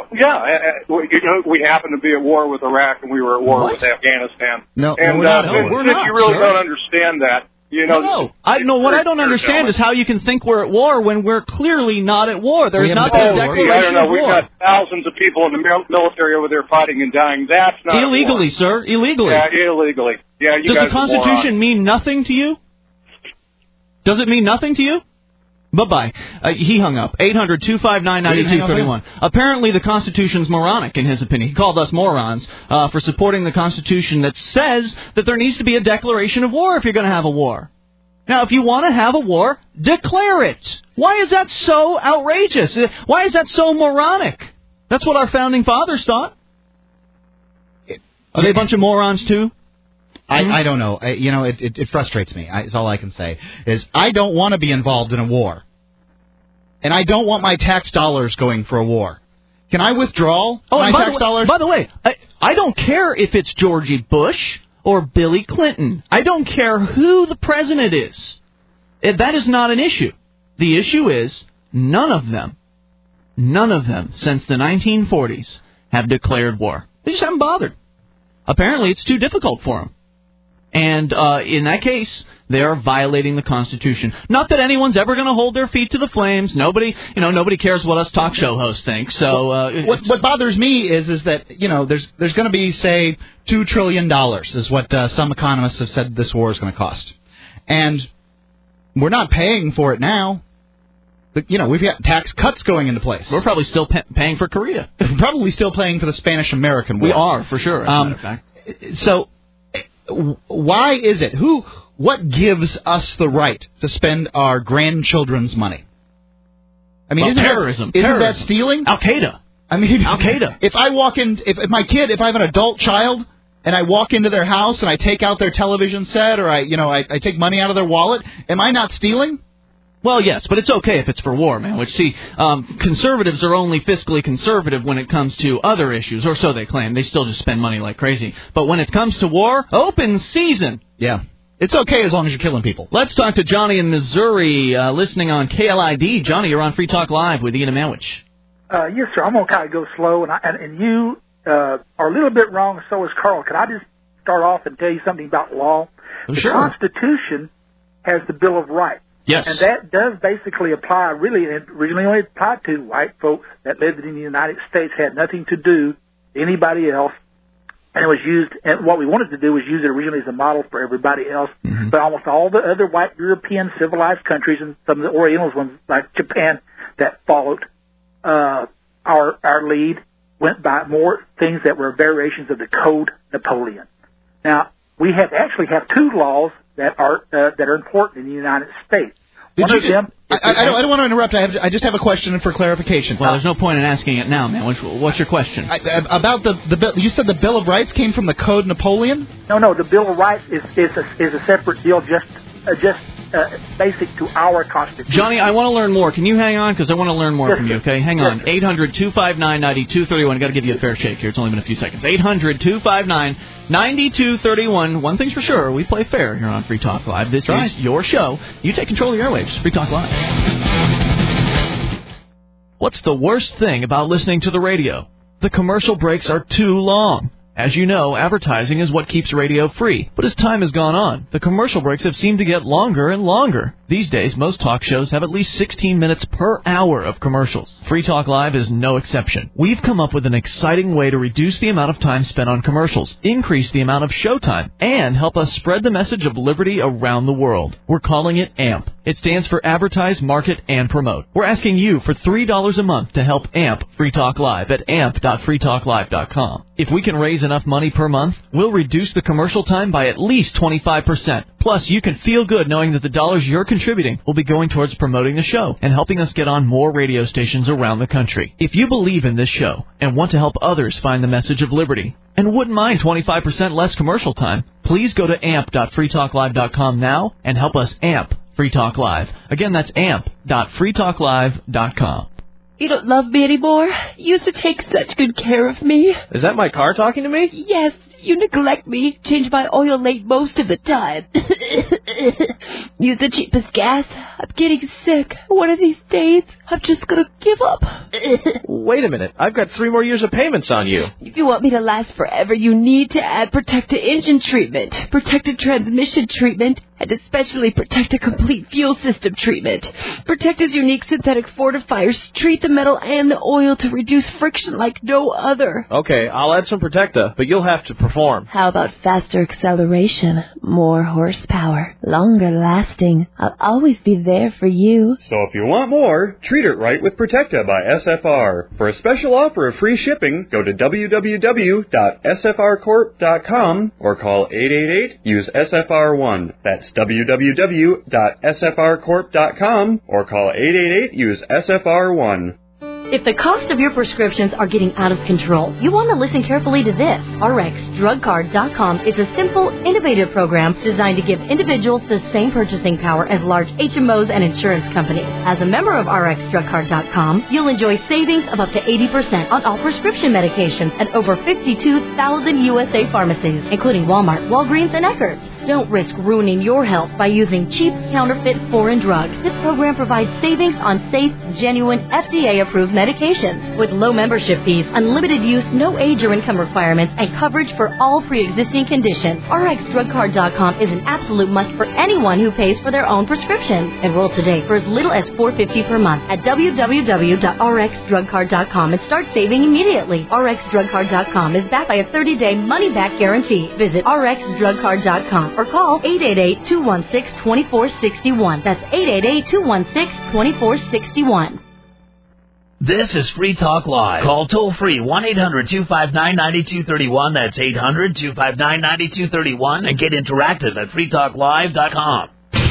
we happen to be at war with Iraq, and we were at war with Afghanistan. We're not. If you really don't understand that, what I don't understand is how you can think we're at war when we're clearly not at war. There's not a declaration I don't know. of war. We've got thousands of people in the military over there fighting and dying. That's not illegally, sir. Illegally. Yeah, illegally. Yeah, you Does guys the Constitution mean nothing to you? Does it mean nothing to you? Bye-bye. He hung up. 800-259-9231. Apparently the Constitution's moronic, in his opinion. He called us morons for supporting the Constitution that says that there needs to be a declaration of war if you're going to have a war. Now, if you want to have a war, declare it. Why is that so outrageous? Why is that so moronic? That's what our founding fathers thought. Are they a bunch of morons, too? I don't know. It frustrates me. Is all I can say. Is I don't want to be involved in a war. And I don't want my tax dollars going for a war. Can I withdraw my tax dollars? By the way, I don't care if it's Georgie Bush or Billy Clinton. I don't care who the president is. That is not an issue. The issue is none of them since the 1940s have declared war. They just haven't bothered. Apparently, it's too difficult for them. And in that case, they are violating the Constitution. Not that anyone's ever going to hold their feet to the flames. Nobody cares what us talk show hosts think. So what bothers me is that there's going to be, say, $2 trillion is what some economists have said this war is going to cost, and we're not paying for it now. We've got tax cuts going into place. We're probably still paying for Korea. We're probably still paying for the Spanish-American War. We are, for sure, as a matter of fact. So why is it? What gives us the right to spend our grandchildren's money? I mean, terrorism. Isn't that stealing? Al-Qaeda. I mean, Al-Qaeda. If I walk in, if I have an adult child and I walk into their house and I take out their television set or I take money out of their wallet, am I not stealing? Well, yes, but it's okay if it's for war, man. Which, conservatives are only fiscally conservative when it comes to other issues, or so they claim. They still just spend money like crazy. But when it comes to war, open season. Yeah. It's okay as long as you're killing people. Let's talk to Johnny in Missouri, listening on KLID. Johnny, you're on Free Talk Live with Ian Amowich. Yes, sir. I'm going to kind of go slow, and you are a little bit wrong, so is Carl. Can I just start off and tell you something about law? The Constitution has the Bill of Rights. Yes. And that does basically apply, originally only applied to white folks that lived in the United States, had nothing to do with anybody else. And it was used, and what we wanted to do was use it originally as a model for everybody else. Mm-hmm. But almost all the other white European civilized countries and some of the Oriental ones like Japan that followed our lead went by more things that were variations of the Code Napoleon. Now, we actually have two laws that are important in the United States. One of them. I don't want to interrupt. I just have a question for clarification. Well, there's no point in asking it now, man. What's your question? About the bill. You said the Bill of Rights came from the Code Napoleon? No. The Bill of Rights is a separate deal, just basic to our Constitution. Johnny, I want to learn more. Can you hang on? Because I want to learn more from you, okay? Hang on. 800-259-9231. I've got to give you a fair shake here. It's only been a few seconds. 800-259-9231. One thing's for sure. We play fair here on Free Talk Live. This is your show. You take control of the airwaves. Free Talk Live. What's the worst thing about listening to the radio? The commercial breaks are too long. As you know, advertising is what keeps radio free. But as time has gone on, the commercial breaks have seemed to get longer and longer. These days, most talk shows have at least 16 minutes per hour of commercials. Free Talk Live is no exception. We've come up with an exciting way to reduce the amount of time spent on commercials, increase the amount of showtime, and help us spread the message of liberty around the world. We're calling it AMP. It stands for Advertise, Market, and Promote. We're asking you for $3 a month to help AMP Free Talk Live at amp.freetalklive.com. If we can raise enough money per month, we'll reduce the commercial time by at least 25%. Plus, you can feel good knowing that the dollars you're contributing will be going towards promoting the show and helping us get on more radio stations around the country. If you believe in this show and want to help others find the message of liberty and wouldn't mind 25% less commercial time, please go to amp.freetalklive.com now and help us amp Free Talk Live. Again, that's amp.freetalklive.com. You don't love me anymore? You used to take such good care of me. Is that my car talking to me? Yes, you neglect me, change my oil late most of the time. Use the cheapest gas. I'm getting sick. One of these days, I'm just gonna give up. Wait a minute. I've got 3 more years of payments on you. If you want me to last forever, you need to add Protecta engine treatment, Protecta transmission treatment, and especially Protecta complete fuel system treatment. Protecta's unique synthetic fortifiers treat the metal and the oil to reduce friction like no other. Okay, I'll add some Protecta, but you'll have to perform. How about faster acceleration, more horsepower, longer lasting? I'll always be there for you. So if you want more, treat it right with Protecta by SFR. For a special offer of free shipping, go to www.sfrcorp.com or call 888-USE-SFR1. That's www.sfrcorp.com or call 888-USE-SFR1. If the cost of your prescriptions are getting out of control, you want to listen carefully to this. RxDrugCard.com is a simple, innovative program designed to give individuals the same purchasing power as large HMOs and insurance companies. As a member of RxDrugCard.com, you'll enjoy savings of up to 80% on all prescription medications at over 52,000 USA pharmacies, including Walmart, Walgreens, and Eckerd's. Don't risk ruining your health by using cheap, counterfeit foreign drugs. This program provides savings on safe, genuine, FDA-approved medications with low membership fees, unlimited use, no age or income requirements, and coverage for all pre-existing conditions. RxDrugCard.com is an absolute must for anyone who pays for their own prescriptions. Enroll today for as little as $4.50 per month at www.rxdrugcard.com and start saving immediately. RxDrugCard.com is backed by a 30-day money-back guarantee. Visit RxDrugCard.com or call 888-216-2461. That's 888-216-2461. This is Free Talk Live. Call toll-free 1-800-259-9231. That's 800-259-9231. And get interactive at freetalklive.com.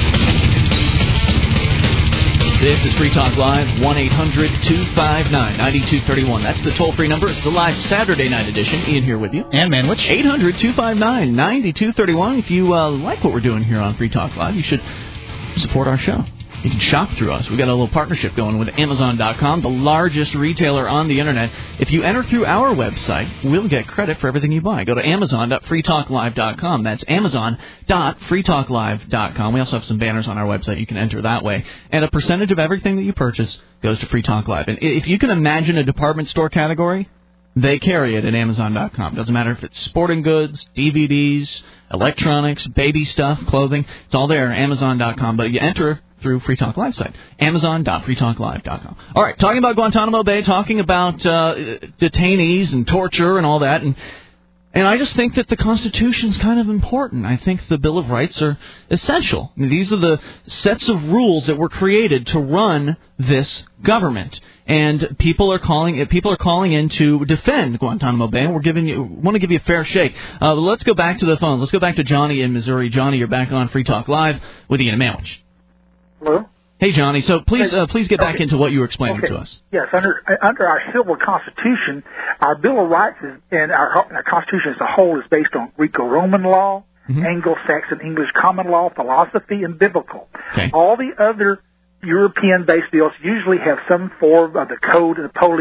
This is Free Talk Live, 1-800-259-9231. That's the toll-free number. It's the live Saturday night edition. Ian here with you. And Manwich. 800-259-9231. If you like what we're doing here on Free Talk Live, you should support our show. You can shop through us. We've got a little partnership going with Amazon.com, the largest retailer on the Internet. If you enter through our website, we'll get credit for everything you buy. Go to Amazon.freetalklive.com. That's Amazon.freetalklive.com. We also have some banners on our website. You can enter that way. And a percentage of everything that you purchase goes to Free Talk Live. And if you can imagine a department store category, they carry it at Amazon.com. Doesn't matter if it's sporting goods, DVDs, electronics, baby stuff, clothing. It's all there, Amazon.com. But you enter through Free Talk Live site, Amazon.freetalklive.com. All right, talking about Guantanamo Bay, talking about detainees and torture and all that. And And I just think that the Constitution's kind of important. I think the Bill of Rights are essential. I mean, these are the sets of rules that were created to run this government. And people are calling in to defend Guantanamo Bay, and want to give you a fair shake. Let's go back to the phone. Let's go back to Johnny in Missouri. Johnny, you're back on Free Talk Live with Ian Manwich. Hello? Hey, Johnny. So please get back into what you were explaining to us. Yes, under our civil Constitution, our Bill of Rights and our Constitution as a whole is based on Greco-Roman law, Anglo-Saxon English common law, philosophy, and biblical. Okay. All the other European-based bills usually have some form of the Code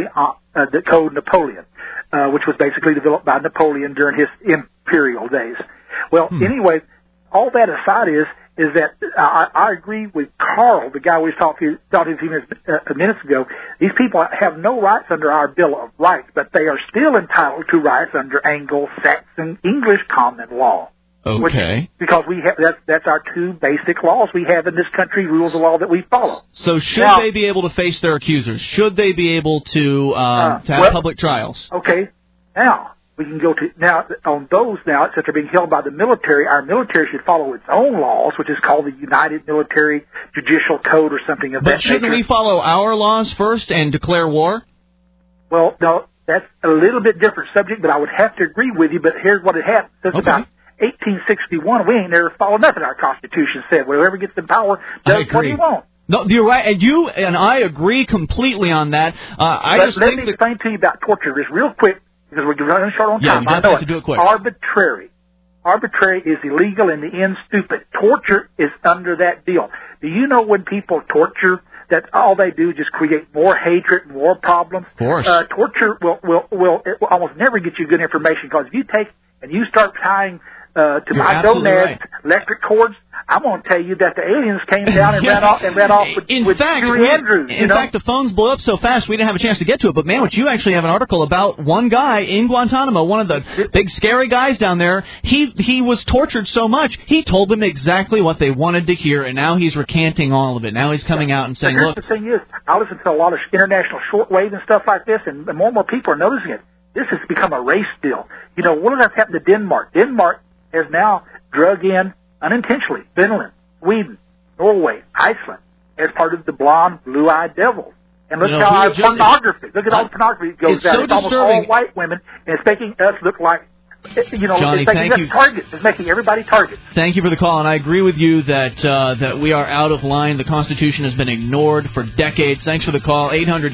Napoleon, which was basically developed by Napoleon during his imperial days. Well, anyway, all that aside is that I agree with Carl, the guy we talked to a few minutes ago. These people have no rights under our Bill of Rights, but they are still entitled to rights under Anglo-Saxon English common law. Okay. Because we have that's our two basic laws we have in this country, rules of law that we follow. So should they be able to face their accusers? Should they be able to have public trials? Okay. Now, we can go to, on those since they're being held by the military, our military should follow its own laws, which is called the United Military Judicial Code or something of that nature. But shouldn't we follow our laws first and declare war? Well, no, that's a little bit different subject, but I would have to agree with you, but here's what it happened. Since about 1861, we ain't never followed nothing our Constitution said. Whoever gets in power does what he wants. No, you're right, and you and I agree completely on that. Let me explain to you about torture just real quick, because we're running short on time. Yeah, you have to do it quick. Arbitrary. Arbitrary is illegal and the end stupid. Torture is under that deal. Do you know when people torture, that all they do is just create more hatred, more problems? Of course. Torture will almost never get you good information, because if you take and you start tying to my gonads electric cords, I'm going to tell you that the aliens came down and ran off with Julie Andrews. In fact, the phones blew up so fast we didn't have a chance to get to it. But, man, you actually have an article about one guy in Guantanamo, one of the big scary guys down there. He was tortured so much, he told them exactly what they wanted to hear, and now he's recanting all of it. Now he's coming out and saying, look. The thing is, I listen to a lot of international shortwave and stuff like this, and more and more people are noticing it. This has become a race deal. You know, what has happened to Denmark? Denmark has now drug in, unintentionally, Finland, Sweden, Norway, Iceland, as part of the blonde, blue-eyed devils. And look how our pornography, look at all the pornography that goes out. It's almost all white women, and it's making us look like, Johnny, it's making us targets. It's making everybody targets. Thank you for the call, and I agree with you that we are out of line. The Constitution has been ignored for decades. Thanks for the call,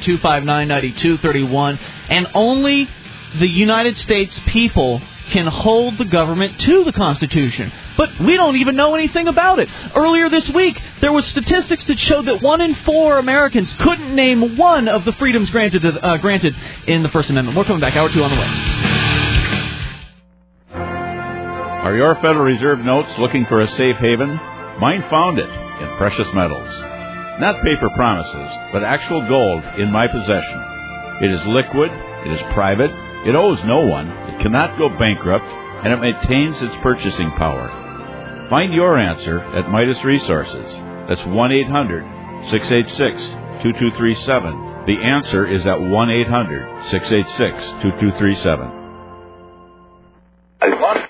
800-259-9231. And only the United States people can hold the government to the Constitution. But we don't even know anything about it. Earlier this week, there was statistics that showed that 1 in 4 Americans couldn't name one of the freedoms granted in the First Amendment. We're coming back. Hour 2 on the way. Are your Federal Reserve notes looking for a safe haven? Mine found it in precious metals. Not paper promises, but actual gold in my possession. It is liquid, it is private, it owes no one, it cannot go bankrupt, and it maintains its purchasing power. Find your answer at Midas Resources. That's 1-800-686-2237. The answer is at 1-800-686-2237.